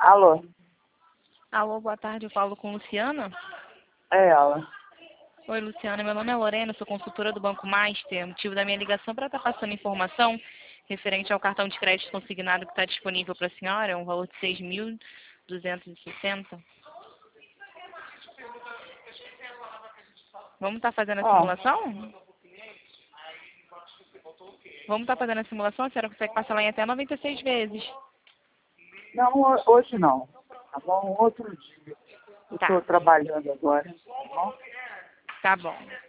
Alô? Alô, boa tarde, eu falo com Luciana. É ela. Oi, Luciana, meu nome é Lorena, sou consultora do Banco Master. O motivo da minha ligação para estar passando informação referente ao cartão de crédito consignado que está disponível para a senhora, é um valor de 6.260. Vamos estar fazendo a simulação? Vamos estar fazendo a simulação? A senhora consegue parcelar em até 96 vezes. Não, hoje não. Tá bom? Outro dia. Eu Tá. estou trabalhando agora. Tá bom? Tá bom.